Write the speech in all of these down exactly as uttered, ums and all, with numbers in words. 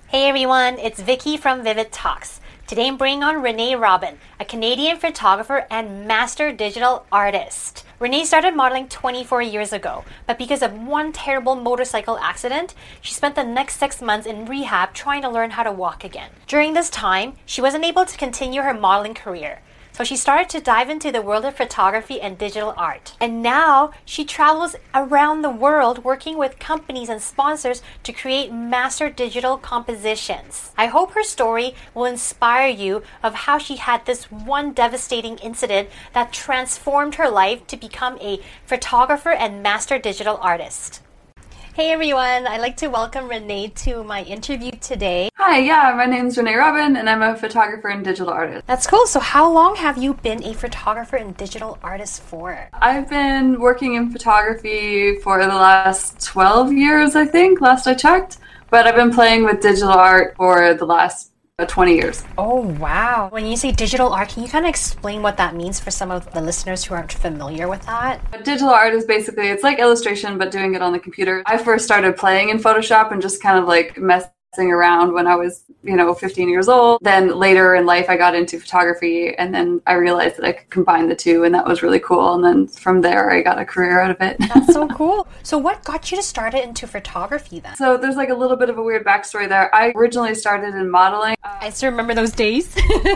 Hey everyone, it's Vicky from Vivid Talks. Today I'm bringing on Renee Robin, a Canadian photographer and master digital artist. Renee started modeling twenty-four years ago, but because of one terrible motorcycle accident, she spent the next six months in rehab trying to learn how to walk again. During this time, she wasn't able to continue her modeling career. So she started to dive into the world of photography and digital art. And now she travels around the world working with companies and sponsors to create master digital compositions. I hope her story will inspire you of how she had this one devastating incident that transformed her life to become a photographer and master digital artist. Hey everyone, I'd like to welcome Renee to my interview today. Hi, yeah, my name's Renee Robin and I'm a photographer and digital artist. That's cool. So how long have you been a photographer and digital artist for? I've been working in photography for the last twelve years, I think, last I checked. But I've been playing with digital art for the last twenty years. Oh, wow. When you say digital art, can you kind of explain what that means for some of the listeners who aren't familiar with that? Digital art is basically, it's like illustration, but doing it on the computer. I first started playing in Photoshop and just kind of like messing around when I was, you know, fifteen years old. Then later in life, I got into photography and then I realized that I could combine the two and that was really cool. And then from there, I got a career out of it. That's so cool. So what got you to start it into photography then? So there's like a little bit of a weird backstory there. I originally started in modeling. I still remember those days.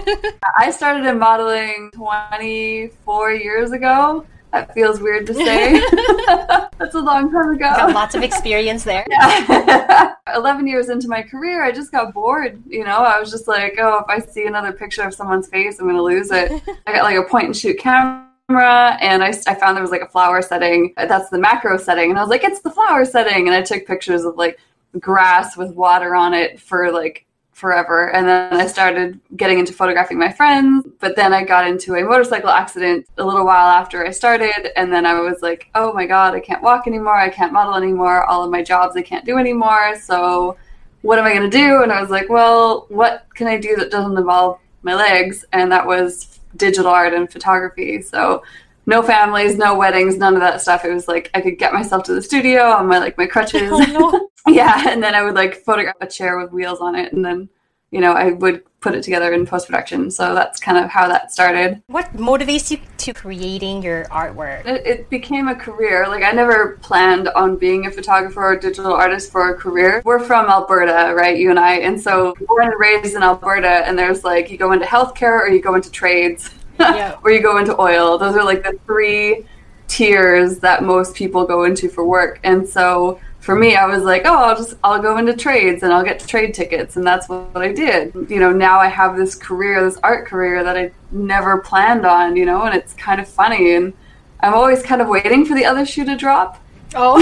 I started in modeling twenty-four years ago. That feels weird to say. That's a long time ago. Got lots of experience there. Yeah. eleven years into my career, I just got bored. You know, I was just like, oh, if I see another picture of someone's face, I'm going to lose it. I got like a point and shoot camera. And I, I found there was like a flower setting. That's the macro setting. And I was like, it's the flower setting. And I took pictures of like grass with water on it for like forever. And then I started getting into photographing my friends, but then I got into a motorcycle accident a little while after I started. And then I was like, oh my God, I can't walk anymore. I can't model anymore. All of my jobs I can't do anymore. So what am I going to do? And I was like, well, what can I do that doesn't involve my legs? And that was digital art and photography. So no families, no weddings, none of that stuff. It was like I could get myself to the studio on my like my crutches. Oh, no. Yeah, and then I would like photograph a chair with wheels on it, and then, you know, I would put it together in post-production. So that's kind of how that started. What motivates you to creating your artwork? It, it became a career. Like I never planned on being a photographer or digital artist for a career. We're from Alberta, right, you and I, and so born and raised in Alberta, and there's like you go into healthcare or you go into trades. Yeah. Or you go into oil. Those are like the three tiers that most people go into for work. And so for me, I was like, oh, I'll just, I'll go into trades and I'll get trade tickets. And that's what I did. You know, now I have this career, this art career that I never planned on, you know, and it's kind of funny. And I'm always kind of waiting for the other shoe to drop. Oh,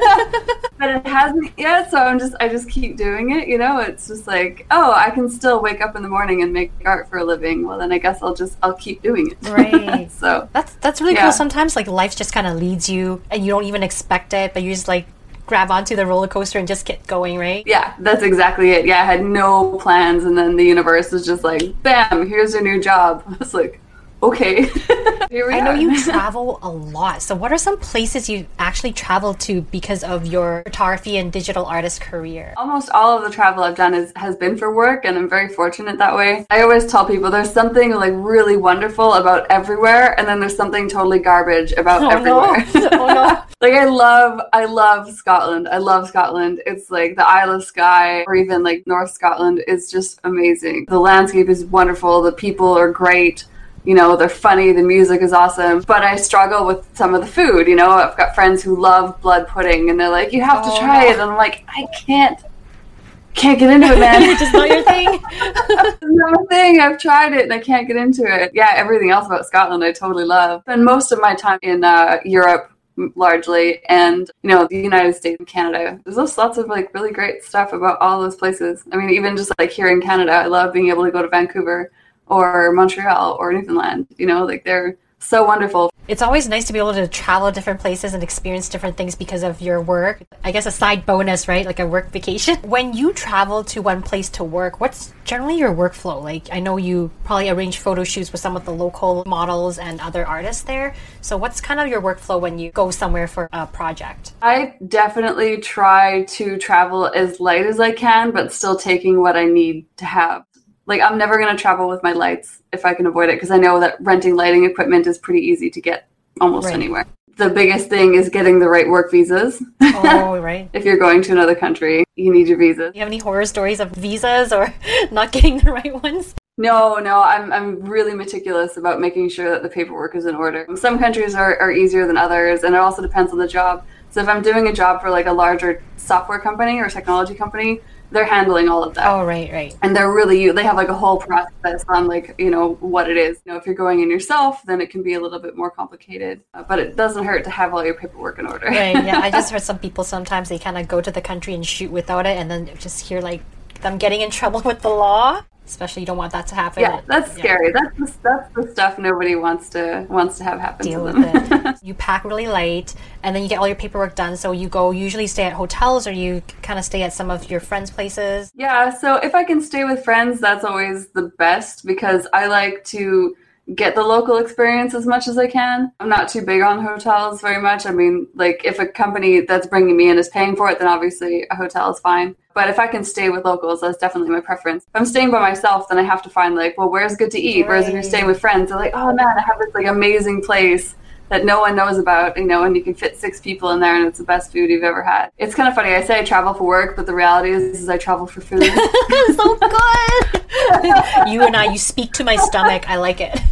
but it hasn't yet. So I'm just, I just keep doing it. You know, it's just like, oh, I can still wake up in the morning and make art for a living. Well, then I guess I'll just, I'll keep doing it. Right. So that's, that's really yeah. cool. Sometimes like life just kind of leads you and you don't even expect it, but you just like grab onto the roller coaster and just get going, right? Yeah, that's exactly it. Yeah, I had no plans. And then the universe was just like, bam, here's your new job. I was like, okay. Here we I are. know you travel a lot. So what are some places you actually traveled to because of your photography and digital artist career? Almost all of the travel I've done is, has been for work, and I'm very fortunate that way. I always tell people there's something like really wonderful about everywhere, and then there's something totally garbage about oh, everywhere. No. Oh no. Like I love, I love Scotland. I love Scotland. It's like the Isle of Skye or even like North Scotland is just amazing. The landscape is wonderful. The people are great. You know, they're funny, the music is awesome, but I struggle with some of the food. You know, I've got friends who love blood pudding and they're like, you have oh, to try no. it. And I'm like, I can't, can't get into it, man. It's just not your thing. It's not my thing. I've tried it and I can't get into it. Yeah, everything else about Scotland I totally love. Spend most of my time in uh, Europe largely, and you know, the United States and Canada. There's just lots of like really great stuff about all those places. I mean, even just like here in Canada, I love being able to go to Vancouver or Montreal or Newfoundland. You know, like they're so wonderful. It's always nice to be able to travel to different places and experience different things because of your work. I guess a side bonus, right? Like a work vacation. When you travel to one place to work, what's generally your workflow? Like, I know you probably arrange photo shoots with some of the local models and other artists there. So what's kind of your workflow when you go somewhere for a project? I definitely try to travel as light as I can, but still taking what I need to have. Like, I'm never going to travel with my lights if I can avoid it, because I know that renting lighting equipment is pretty easy to get almost right. anywhere. The biggest thing is getting the right work visas. Oh, right. If you're going to another country, you need your visas. Do you have any horror stories of visas or not getting the right ones? No, no, I'm I'm really meticulous about making sure that the paperwork is in order. Some countries are, are easier than others, and it also depends on the job. So if I'm doing a job for like a larger software company or technology company, they're handling all of that. Oh, right, right. And they're really, they have like a whole process on like, you know, what it is. You know, if you're going in yourself, then it can be a little bit more complicated. Uh, but it doesn't hurt to have all your paperwork in order. Right, yeah. I just heard some people sometimes they kind of go to the country and shoot without it and then just hear like them getting in trouble with the law. Especially you don't want that to happen. Yeah, that's yeah. scary. That's the, that's the stuff nobody wants to wants to have happen Deal to them. with it. You pack really light, and then you get all your paperwork done. So you go usually stay at hotels, or you kind of stay at some of your friends' places. Yeah. So if I can stay with friends, that's always the best because I like to get the local experience as much as I can. I'm not too big on hotels very much. I mean, like if a company that's bringing me in is paying for it, then obviously a hotel is fine. But if I can stay with locals, that's definitely my preference. If I'm staying by myself, then I have to find like, well, where's good to eat? Right. Whereas if you're staying with friends, they're like, oh man, I have this like amazing place that no one knows about, you know, and you can fit six people in there and it's the best food you've ever had. It's kind of funny. I say I travel for work, but the reality is, is I travel for food. So good. You and I, you speak to my stomach. I like it.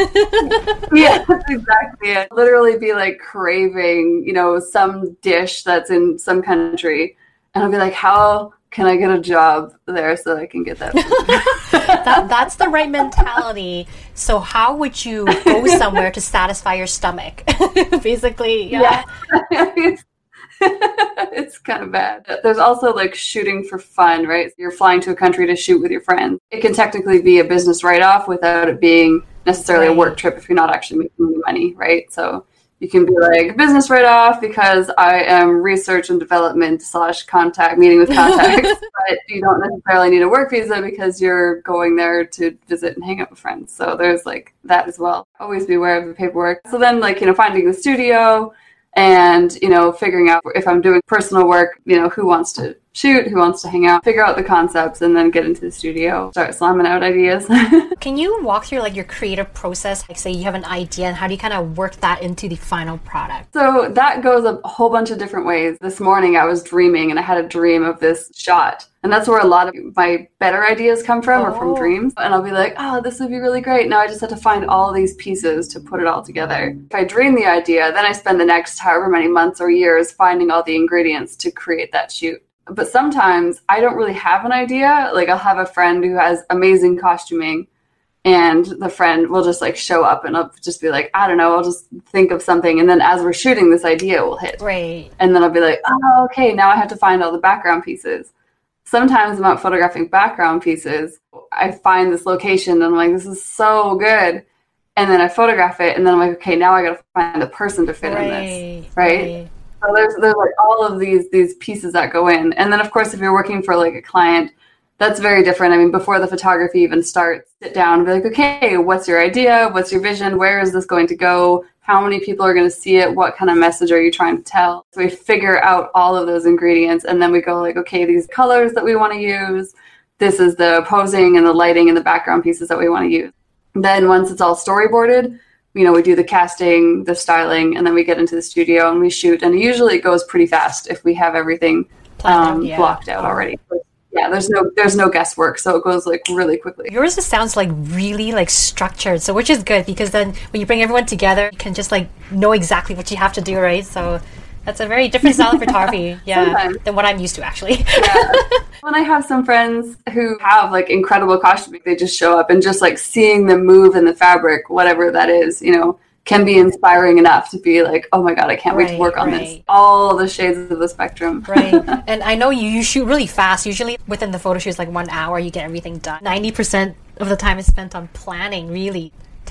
Yeah, that's exactly it. Literally be like craving, you know, some dish that's in some country. And I'll be like, how can I get a job there so that I can get that food? that, that's the right mentality. So how would you go somewhere to satisfy your stomach? Basically, yeah. yeah. it's, it's kind of bad. There's also like shooting for fun, right? You're flying to a country to shoot with your friends. It can technically be a business write-off without it being necessarily right. a work trip if you're not actually making any money, right? So you can be like business write-off because I am research and development slash contact meeting with contacts, but you don't necessarily need a work visa because you're going there to visit and hang out with friends. So there's like that as well. Always be aware of the paperwork. So then like, you know, finding the studio and, you know, figuring out if I'm doing personal work, you know, who wants to shoot, who wants to hang out, figure out the concepts, and then get into the studio, start slamming out ideas. Can you walk through like your creative process? Like say you have an idea and how do you kind of work that into the final product? So that goes a whole bunch of different ways. This morning I was dreaming and I had a dream of this shot. And that's where a lot of my better ideas come from, oh. or from dreams. And I'll be like, oh, this would be really great. Now I just have to find all these pieces to put it all together. If I dream the idea, then I spend the next however many months or years finding all the ingredients to create that shoot. But sometimes I don't really have an idea. Like I'll have a friend who has amazing costuming and the friend will just like show up and I'll just be like, I don't know, I'll just think of something. And then as we're shooting, this idea will hit. Right. And then I'll be like, oh, okay, now I have to find all the background pieces. Sometimes I'm out photographing background pieces. I find this location and I'm like, this is so good. And then I photograph it and then I'm like, okay, now I got to find the person to fit right. in this. Right. right. So there's there's like all of these these pieces that go in. And then of course if you're working for like a client, that's very different. I mean, before the photography even starts, sit down and be like, okay, what's your idea? What's your vision? Where is this going to go? How many people are going to see it? What kind of message are you trying to tell? So we figure out all of those ingredients and then we go like, okay, these colors that we want to use. This is the posing and the lighting and the background pieces that we want to use. Then once it's all storyboarded, you know, we do the casting, the styling, and then we get into the studio and we shoot. And usually it goes pretty fast if we have everything um, out, yeah. blocked out already. Yeah, there's no there's no guesswork, so it goes like really quickly. Yours just sounds like really like structured, so which is good because then when you bring everyone together, you can just like know exactly what you have to do, right? So that's a very different style of photography, yeah, Sometimes. than what I'm used to actually. Yeah. When I have some friends who have like incredible costuming, they just show up and just like seeing them move in the fabric, whatever that is, you know, can be inspiring enough to be like, oh my God, I can't right, wait to work on right. this. All the shades of the spectrum. Right. And I know you, you shoot really fast. Usually within the photo shoot, like one hour, you get everything done. ninety percent of the time is spent on planning, really.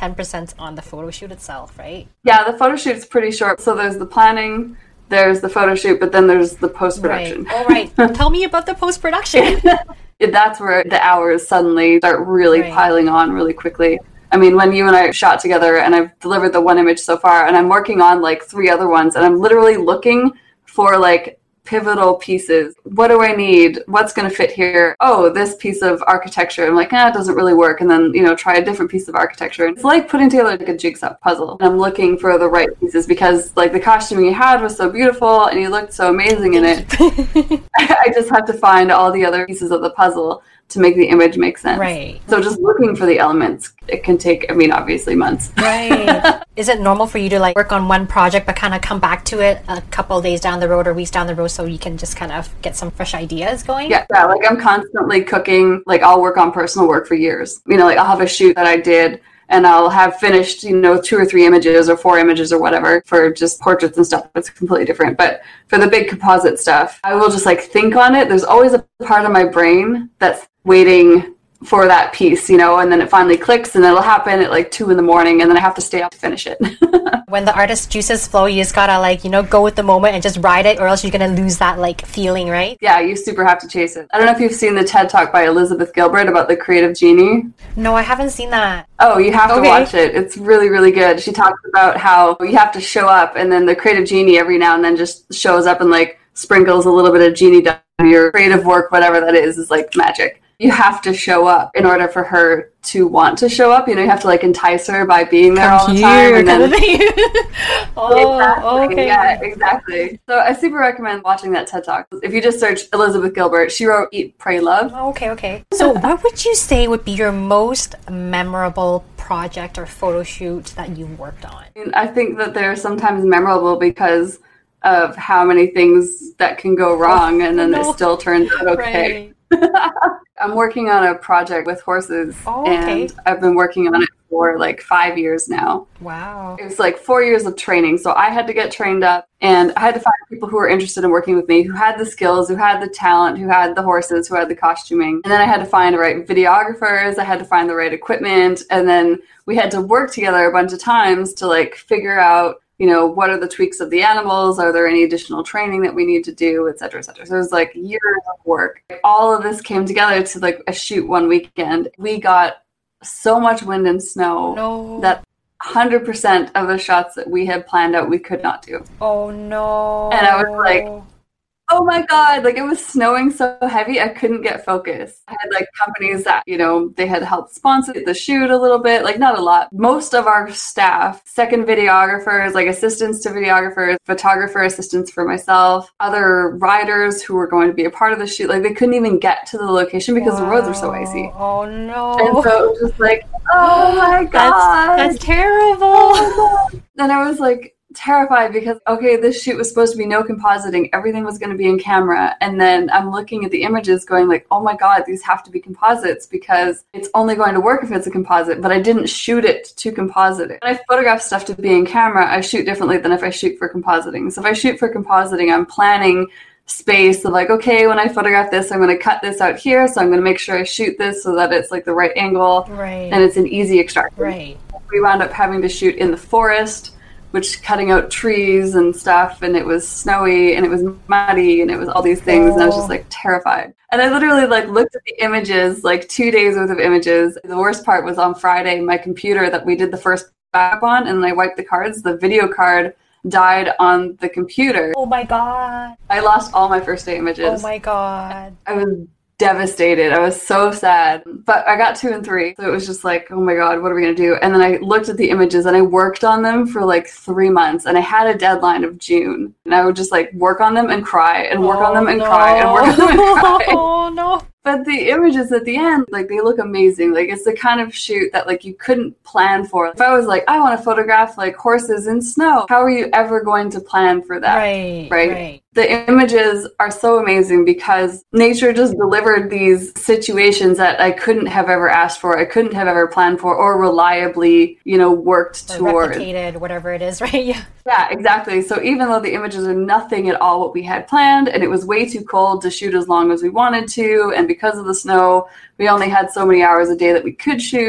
ten percent on the photo shoot itself, right? Yeah, the photo shoot's pretty short. So there's the planning, there's the photo shoot, but then there's the post-production. Right. All right. Tell me about the post-production. That's where the hours suddenly start really right. piling on really quickly. I mean, when you and I shot together and I've delivered the one image so far and I'm working on like three other ones and I'm literally looking for like pivotal pieces. What do I need? What's going to fit here? Oh, this piece of architecture. I'm like, ah, it doesn't really work. And then, you know, try a different piece of architecture. It's like putting together like a jigsaw puzzle. And I'm looking for the right pieces because like the costuming you had was so beautiful and you looked so amazing in it. I just have to find all the other pieces of the puzzle to make the image make sense. Right. So just looking for the elements, it can take, I mean, obviously months. Right. Is it normal for you to like work on one project but kind of come back to it a couple of days down the road or weeks down the road so you can just kind of get some fresh ideas going? Yeah, yeah, like I'm constantly cooking. Like I'll work on personal work for years. You know, like I'll have a shoot that I did and I'll have finished, you know, two or three images or four images or whatever for just portraits and stuff. It's completely different. But for the big composite stuff, I will just like think on it. There's always a part of my brain that's waiting for that piece, you know, and then it finally clicks and it'll happen at like two in the morning and then I have to stay up to finish it. When the artist juices flow, you just gotta like, you know, go with the moment and just ride it or else you're gonna lose that like feeling, right? Yeah, you super have to chase it. I don't know if you've seen the TED Talk by Elizabeth Gilbert about the creative genie. No, I haven't seen that. Oh, you have okay. to watch it. It's really, really good. She talks about how you have to show up and then the creative genie every now and then just shows up and like sprinkles a little bit of genie dust on your creative work, whatever that is, is like magic. You have to show up in order for her to want to show up. You know, you have to like entice her by being there Come all the here, time. And then, oh, exactly, okay. Yeah, exactly. So I super recommend watching that TED Talk. If you just search Elizabeth Gilbert, she wrote Eat, Pray, Love. Oh, okay, okay. So what would you say would be your most memorable project or photo shoot that you worked on? And I think that they're sometimes memorable because of how many things that can go wrong and then no. it still turns out okay. Right. I'm working on a project with horses oh, okay. and I've been working on it for like five years now. Wow. It was like four years of training. So I had to get trained up and I had to find people who were interested in working with me, who had the skills, who had the talent, who had the horses, who had the costuming. And then I had to find the right videographers. I had to find the right equipment. And then we had to work together a bunch of times to like figure out, you know, what are the tweaks of the animals? Are there any additional training that we need to do, et cetera, et cetera. So it was like years of work. All of this came together to like a shoot one weekend. We got so much wind and snow no. that one hundred percent of the shots that we had planned out, we could not do. Oh, no. And I was like, oh my God, like it was snowing so heavy, I couldn't get focused. I had like companies that, you know, they had helped sponsor the shoot a little bit, like not a lot. Most of our staff, second videographers, like assistants to videographers, photographer assistants for myself, other riders who were going to be a part of the shoot, like they couldn't even get to the location because wow. the roads were so icy. Oh no. And so it was just like, oh my God. That's, that's terrible. And I was like, terrified because, okay, this shoot was supposed to be no compositing. Everything was going to be in camera. And then I'm looking at the images going like, oh my God, these have to be composites because it's only going to work if it's a composite. But I didn't shoot it to composite it. When I photograph stuff to be in camera, I shoot differently than if I shoot for compositing. So if I shoot for compositing, I'm planning space of like, okay, when I photograph this, I'm going to cut this out here. So I'm going to make sure I shoot this so that it's like the right angle right. and it's an easy extraction. Right. We wound up having to shoot in the forest, which cutting out trees and stuff, and it was snowy and it was muddy and it was all these things oh. and I was just like terrified. And I literally like looked at the images, like two days worth of images. The worst part was on Friday, my computer that we did the first backup on and I wiped the cards, the video card died on the computer. Oh my God. I lost all my first day images. Oh my God. I was devastated. I was so sad. But I got two and three. So it was just like, oh my God, what are we going to do? And then I looked at the images and I worked on them for like three months. And I had a deadline of June. And I would just like work on them and cry and work oh, on them and no. cry and work on them and cry. Oh no. But the images at the end, like they look amazing. Like it's the kind of shoot that like you couldn't plan for. If I was like, I want to photograph like horses in snow, how are you ever going to plan for that? Right. Right. right. The images are so amazing because nature just delivered these situations that I couldn't have ever asked for, I couldn't have ever planned for, or reliably, you know, worked or toward. Replicated, whatever it is, right? Yeah. Yeah, exactly. So even though the images are nothing at all what we had planned, and it was way too cold to shoot as long as we wanted to, and because of the snow, we only had so many hours a day that we could shoot,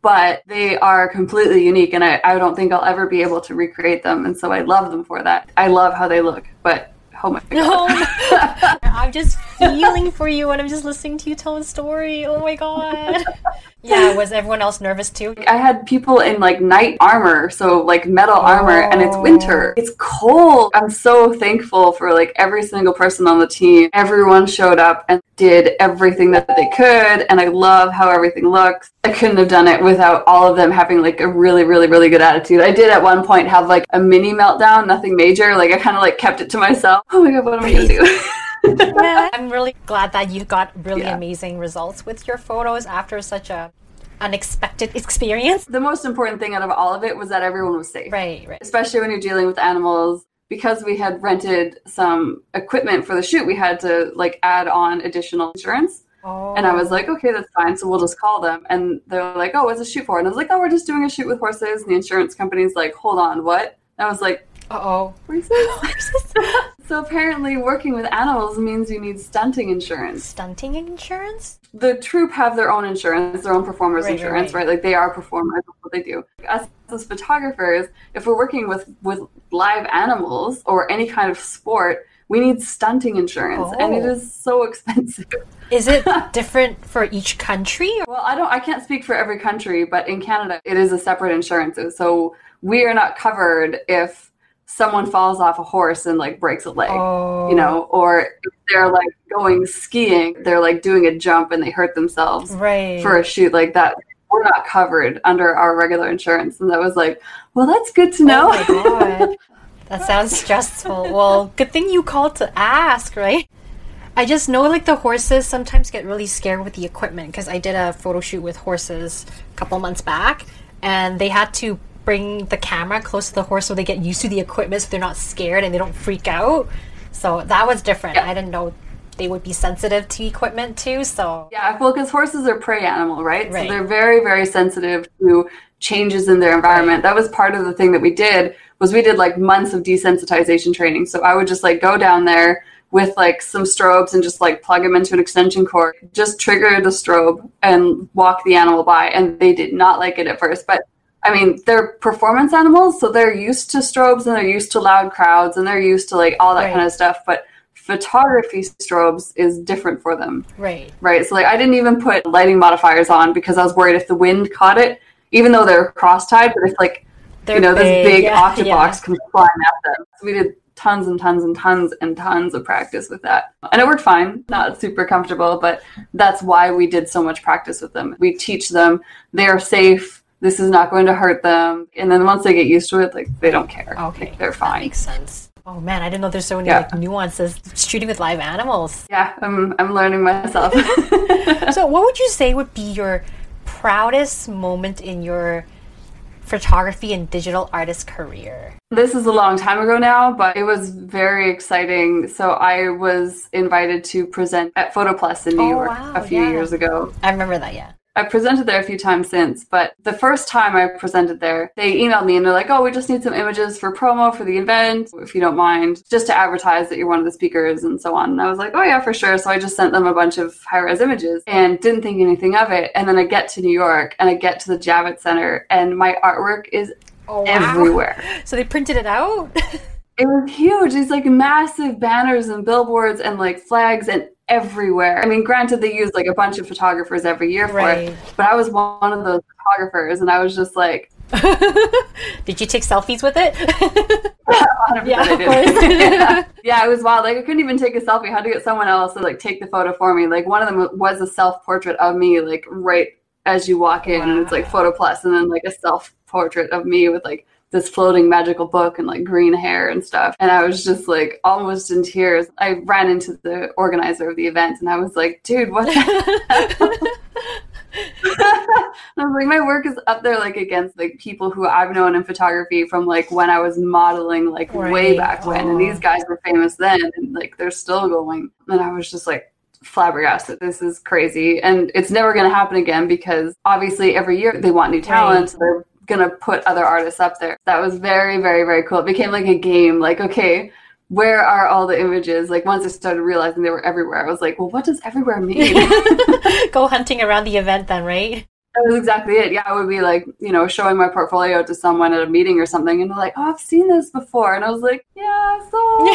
but they are completely unique, and I, I don't think I'll ever be able to recreate them, and so I love them for that. I love how they look, but oh my god. No. I'm just feeling for you, and I'm just listening to you tell a story. Oh my god. Yeah, was everyone else nervous too? I had people in like knight armor, so like metal oh. armor, and it's winter. It's cold. I'm so thankful for like every single person on the team. Everyone showed up and did everything that they could, and I love how everything looks. I couldn't have done it without all of them having like a really, really, really good attitude. I did at one point have like a mini meltdown, nothing major. Like I kind of like kept it to myself. Oh my god, what am I gonna do? Yeah, I'm really glad that you got really yeah. amazing results with your photos after such a unexpected experience. The most important thing out of all of it was that everyone was safe. Right, right. Especially when you're dealing with animals. Because we had rented some equipment for the shoot, we had to like add on additional insurance. Oh. And I was like, okay, that's fine. So we'll just call them. And they're like, oh, what's a shoot for? And I was like, oh, we're just doing a shoot with horses. And the insurance company's like, hold on, what? And I was like, uh-oh. Horses? So apparently working with animals means you need stunting insurance. Stunting insurance? The troupe have their own insurance, their own performers right, insurance, right, right? Like they are performers, that's what they do. Us as photographers, if we're working with, with live animals or any kind of sport, we need stunting insurance, oh. and it is so expensive. Is it different for each country? Well, I don't. I can't speak for every country, but in Canada, it is a separate insurance. So we are not covered if someone falls off a horse and like breaks a leg, oh. you know, or if they're like going skiing, they're like doing a jump and they hurt themselves right. for a shoot like that. We're not covered under our regular insurance. And that was like, well, that's good to know. Oh my God. That sounds stressful. Well, good thing you called to ask, right? I just know like the horses sometimes get really scared with the equipment because I did a photo shoot with horses a couple months back and they had to bring the camera close to the horse so they get used to the equipment so they're not scared and they don't freak out. So that was different. Yeah. I didn't know they would be sensitive to equipment too. So yeah, well, because horses are prey animal, right? right? So they're very, very sensitive to changes in their environment. Right. That was part of the thing that we did was we did like months of desensitization training. So I would just like go down there with like some strobes and just like plug them into an extension cord, just trigger the strobe and walk the animal by. And they did not like it at first, but I mean, they're performance animals, so they're used to strobes and they're used to loud crowds and they're used to like all that right. kind of stuff. But photography strobes is different for them. Right. Right. So like I didn't even put lighting modifiers on because I was worried if the wind caught it, even though they're cross-tied, but if like, they're you know, big, this big yeah, octobox yeah. comes flying at them. So we did tons and tons and tons and tons of practice with that. And it worked fine, not super comfortable, but that's why we did so much practice with them. We teach them they're safe. This is not going to hurt them. And then once they get used to it, like they don't care. Okay. Like, they're fine. That makes sense. Oh man, I didn't know there's so many yeah. like nuances shooting with live animals. Yeah, I'm I'm learning myself. So what would you say would be your proudest moment in your photography and digital artist career? This is a long time ago now, but it was very exciting. So I was invited to present at PhotoPlus in New oh, York wow, a few yeah. years ago. I remember that, yeah. I've presented there a few times since, but the first time I presented there, they emailed me and they're like, oh, we just need some images for promo for the event, if you don't mind, just to advertise that you're one of the speakers and so on. And I was like, oh yeah, for sure. So I just sent them a bunch of high-res images and didn't think anything of it. And then I get to New York and I get to the Javits Center and my artwork is oh, wow. everywhere. So they printed it out? It was huge. These like massive banners and billboards and like flags and everywhere. I mean, granted, they use like a bunch of photographers every year for right. it, but I was one of those photographers and I was just like... Did you take selfies with it? yeah, I did. yeah. yeah, it was wild. Like I couldn't even take a selfie. I had to get someone else to like take the photo for me. Like one of them was a self-portrait of me, like right as you walk in wow. and it's like PhotoPlus and then like a self-portrait of me with like this floating magical book and like green hair and stuff. And I was just like almost in tears. I ran into the organizer of the event and I was like, dude, what the I was like, my work is up there like against like people who I've known in photography from like when I was modeling like right. way back when. Oh. And these guys were famous then and like they're still going. And I was just like flabbergasted. This is crazy. And it's never going to happen again because obviously every year they want new talent. Right. They're gonna put other artists up there. That was very, very, very cool. It became like a game. Like, okay, where are all the images? Like once I started realizing they were everywhere, I was like, well, what does everywhere mean? Go hunting around the event then, right? That was exactly it. Yeah, I would be like, you know, showing my portfolio to someone at a meeting or something, and they're like, "Oh, I've seen this before," and I was like, "Yeah,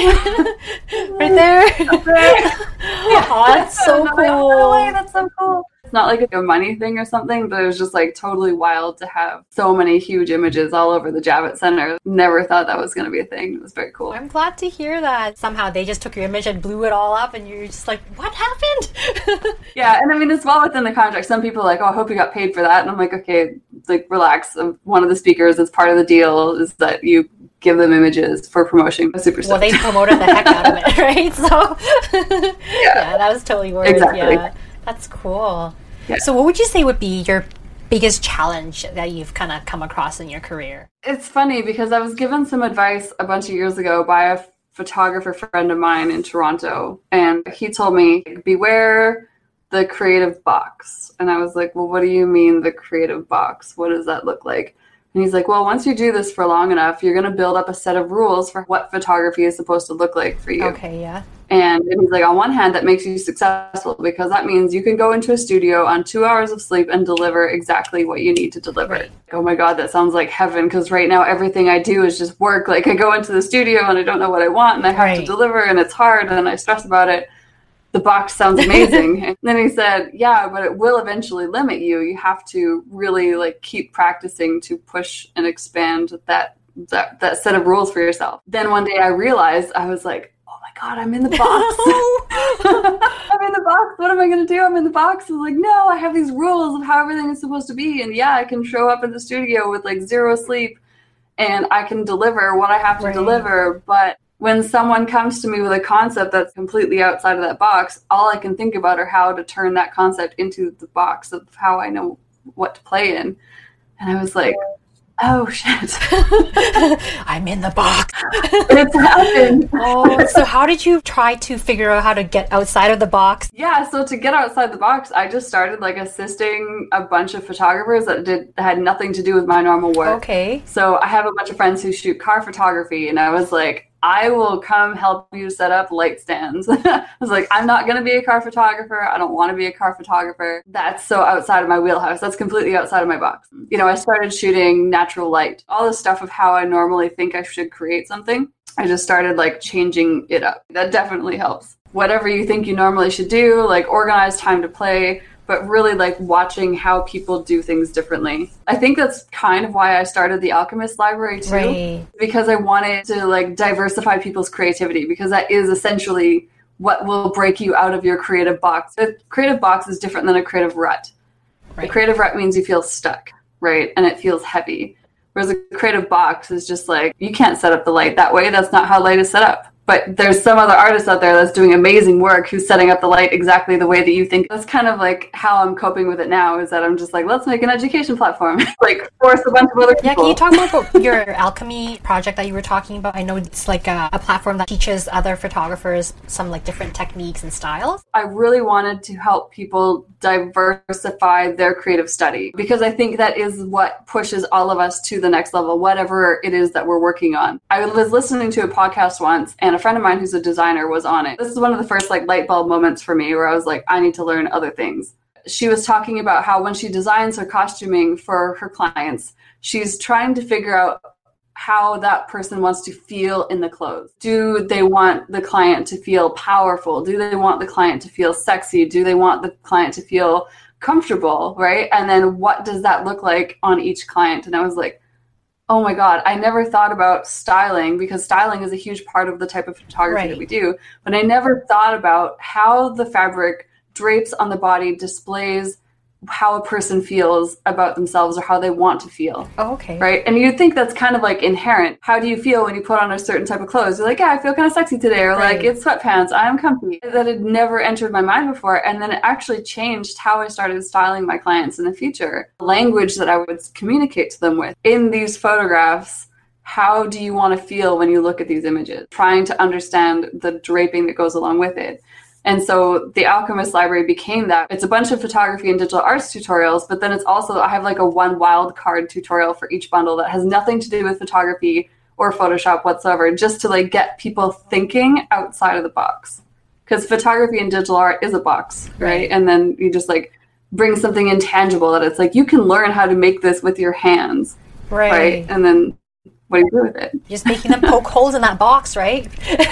so right there." Up there. Yeah, oh, that's so cool. Like, oh, way, that's so cool. It's not like a money thing or something, but it was just like totally wild to have so many huge images all over the Javits Center. Never thought that was going to be a thing. It was very cool. I'm glad to hear that. Somehow they just took your image and blew it all up, and you're just like, what happened? Yeah, and I mean, it's well within the contract. Some people are like, oh, I hope you got paid for that. And I'm like, okay, like, relax. One of the speakers, it's part of the deal, is that you give them images for promotion. Super well, they promoted the heck out of it, right? So, yeah. yeah, that was totally worth it. Exactly. Yeah, that's cool. Yeah. So what would you say would be your biggest challenge that you've kind of come across in your career? It's funny because I was given some advice a bunch of years ago by a photographer friend of mine in Toronto, and he told me, beware the creative box. And I was like, well, what do you mean the creative box? What does that look like? And he's like, well, once you do this for long enough, you're going to build up a set of rules for what photography is supposed to look like for you. Okay, yeah. And he's like, on one hand, that makes you successful because that means you can go into a studio on two hours of sleep and deliver exactly what you need to deliver. Right. Oh my God, that sounds like heaven, because right now everything I do is just work. Like, I go into the studio and I don't know what I want and I have right. to deliver, and it's hard and I stress about it. The box sounds amazing. And then he said, yeah, but it will eventually limit you. You have to really like keep practicing to push and expand that that, that set of rules for yourself. Then one day I realized, I was like, oh my God, I'm in the box. I'm in the box. What am I going to do? I'm in the box. I was like, no, I have these rules of how everything is supposed to be. And yeah, I can show up in the studio with like zero sleep and I can deliver what I have to right. deliver. But when someone comes to me with a concept that's completely outside of that box, all I can think about are how to turn that concept into the box of how I know what to play in. And I was like, oh, shit. I'm in the box. It's happened. Oh, so how did you try to figure out how to get outside of the box? Yeah, so to get outside the box, I just started like assisting a bunch of photographers that did that had nothing to do with my normal work. Okay. So I have a bunch of friends who shoot car photography, and I was like, I will come help you set up light stands. I was like, I'm not going to be a car photographer. I don't want to be a car photographer. That's so outside of my wheelhouse. That's completely outside of my box. You know, I started shooting natural light, all the stuff of how I normally think I should create something. I just started like changing it up. That definitely helps. Whatever you think you normally should do, like organize time to play, but really like watching how people do things differently. I think that's kind of why I started the Alchemist Library too, right. because I wanted to like diversify people's creativity, because that is essentially what will break you out of your creative box. A creative box is different than a creative rut. Right. A creative rut means you feel stuck, right? And it feels heavy. Whereas a creative box is just like, you can't set up the light that way. That's not how light is set up. But there's some other artist out there that's doing amazing work who's setting up the light exactly the way that you think. That's kind of like how I'm coping with it now, is that I'm just like, let's make an education platform. Like, force a bunch of other people. Yeah, can you talk more about your alchemy project that you were talking about? I know it's like a, a platform that teaches other photographers some like different techniques and styles. I really wanted to help people diversify their creative study, because I think that is what pushes all of us to the next level, whatever it is that we're working on. I was listening to a podcast once, and a friend of mine who's a designer was on it. This is one of the first like light bulb moments for me, where I was like, I need to learn other things. She was talking about how when she designs her costuming for her clients, she's trying to figure out how that person wants to feel in the clothes. Do they want the client to feel powerful? Do they want the client to feel sexy? Do they want the client to feel comfortable, right? And then what does that look like on each client? And I was like, oh my God, I never thought about styling, because styling is a huge part of the type of photography right. that we do. But I never thought about how the fabric drapes on the body displays how a person feels about themselves or how they want to feel. Oh, okay. Right? And you'd think that's kind of like inherent. How do you feel when you put on a certain type of clothes? You're like, yeah, I feel kind of sexy today. Or right. like, it's sweatpants. I'm comfy. That had never entered my mind before. And then it actually changed how I started styling my clients in the future. The language that I would communicate to them with. In these photographs, how do you want to feel when you look at these images? Trying to understand the draping that goes along with it. And so the Alchemist Library became that. It's a bunch of photography and digital arts tutorials, but then it's also, I have like a one wild card tutorial for each bundle that has nothing to do with photography or Photoshop whatsoever, just to like get people thinking outside of the box. Because photography and digital art is a box, right? right? And then you just like bring something intangible that it's like, you can learn how to make this with your hands. Right. Right. And then what do you do with it? Just making them poke holes in that box, right?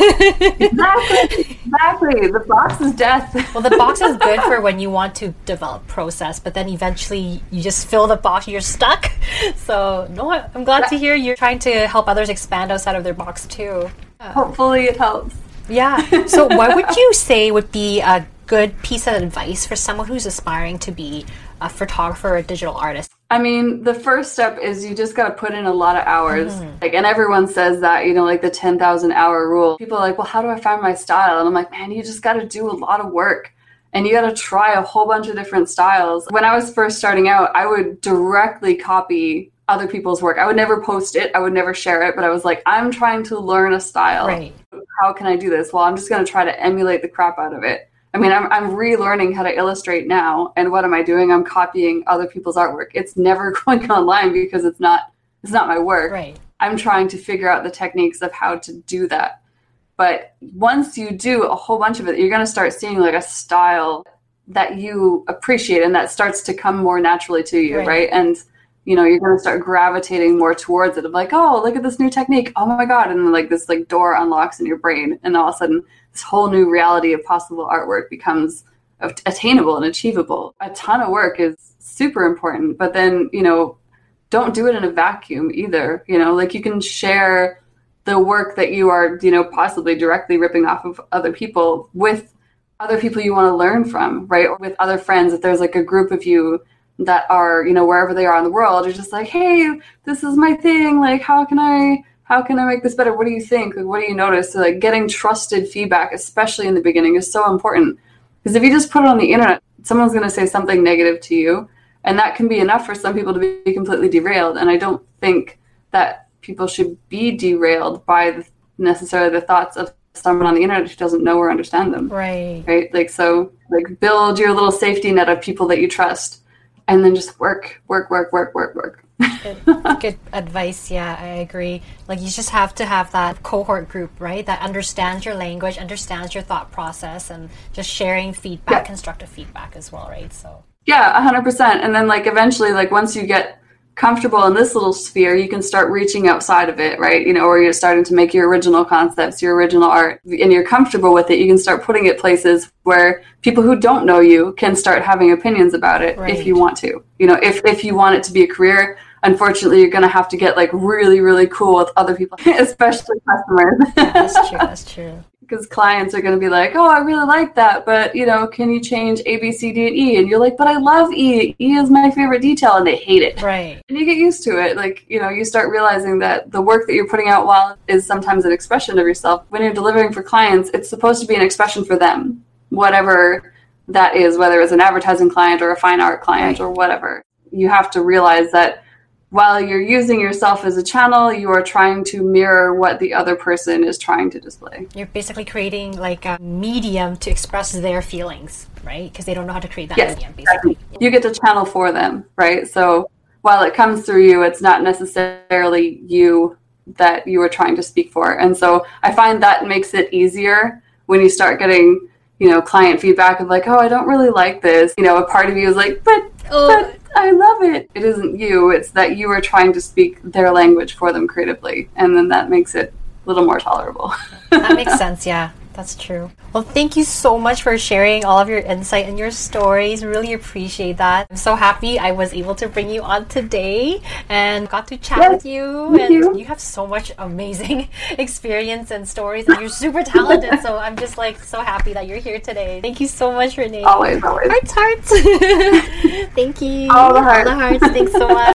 Exactly. Exactly. The box is death. Well, the box is good for when you want to develop process, but then eventually you just fill the box, you're stuck. So, no, I'm glad to hear you're trying to help others expand outside of their box too. Hopefully it helps. Yeah. So what would you say would be a good piece of advice for someone who's aspiring to be a photographer or a digital artist? I mean, the first step is you just got to put in a lot of hours. Mm-hmm. Like, and everyone says that, you know, like the ten thousand hour rule. People are like, well, how do I find my style? And I'm like, man, you just got to do a lot of work and you got to try a whole bunch of different styles. When I was first starting out, I would directly copy other people's work. I would never post it. I would never share it. But I was like, I'm trying to learn a style. Right. How can I do this? Well, I'm just going to try to emulate the crap out of it. I mean, I'm I'm relearning how to illustrate now, and what am I doing? I'm copying other people's artwork. It's never going online because it's not it's not my work. Right. I'm trying to figure out the techniques of how to do that. But once you do a whole bunch of it, you're going to start seeing like a style that you appreciate, and that starts to come more naturally to you, right? right? And you know, you're going to start gravitating more towards it. Of like, oh, look at this new technique. Oh my God. And then like this like door unlocks in your brain. And all of a sudden this whole new reality of possible artwork becomes attainable and achievable. A ton of work is super important, but then, you know, don't do it in a vacuum either. You know, like you can share the work that you are, you know, possibly directly ripping off of other people with other people you want to learn from, right? Or with other friends. If there's like a group of you that are, you know, wherever they are in the world, are just like, hey, this is my thing. Like, how can I, how can I make this better? What do you think? Like, what do you notice? So, like, getting trusted feedback, especially in the beginning, is so important. Because if you just put it on the internet, someone's going to say something negative to you, and that can be enough for some people to be completely derailed. And I don't think that people should be derailed by the, necessarily the thoughts of someone on the internet who doesn't know or understand them. Right. Right. Like, so, like, build your little safety net of people that you trust. And then just work, work, work, work, work, work. Good, good advice. Yeah, I agree. Like, you just have to have that cohort group, right? That understands your language, understands your thought process, and just sharing feedback, yeah. constructive feedback as well, right? So yeah, a hundred percent. And then like eventually, like once you get comfortable in this little sphere, you can start reaching outside of it, right? You know, or you're starting to make your original concepts, your original art, and you're comfortable with it. You can start putting it places where people who don't know you can start having opinions about it, right. if you want to. You know, if if you want it to be a career, unfortunately, you're going to have to get like really, really cool with other people, especially customers. Yeah, that's true. That's true. Because clients are going to be like, oh, I really like that, but, you know, can you change A, B, C, D, and E? And you're like, but I love E. E is my favorite detail, and they hate it. Right. And you get used to it. Like, you know, you start realizing that the work that you're putting out, while is sometimes an expression of yourself, when you're delivering for clients, it's supposed to be an expression for them, whatever that is, whether it's an advertising client or a fine art client, right. or whatever. You have to realize that while you're using yourself as a channel, you are trying to mirror what the other person is trying to display. You're basically creating like a medium to express their feelings, right? Because they don't know how to create that yes, medium, basically. Exactly. You get to channel for them, right? So while it comes through you, it's not necessarily you that you are trying to speak for. And so I find that makes it easier when you start getting, you know, client feedback of like, oh, I don't really like this. You know, a part of you is like, but, oh. but I love it. It isn't you. It's that you are trying to speak their language for them creatively. And then that makes it a little more tolerable. That makes sense. Yeah, that's true. Well, thank you so much for sharing all of your insight and your stories. Really appreciate that. I'm so happy I was able to bring you on today and got to chat yes, with you. And you. you have so much amazing experience and stories, and you're super talented. So I'm just like so happy that you're here today. Thank you so much, Renee. Always, always. Hearts, hearts. Thank you. All the hearts. All the hearts. Thanks so much.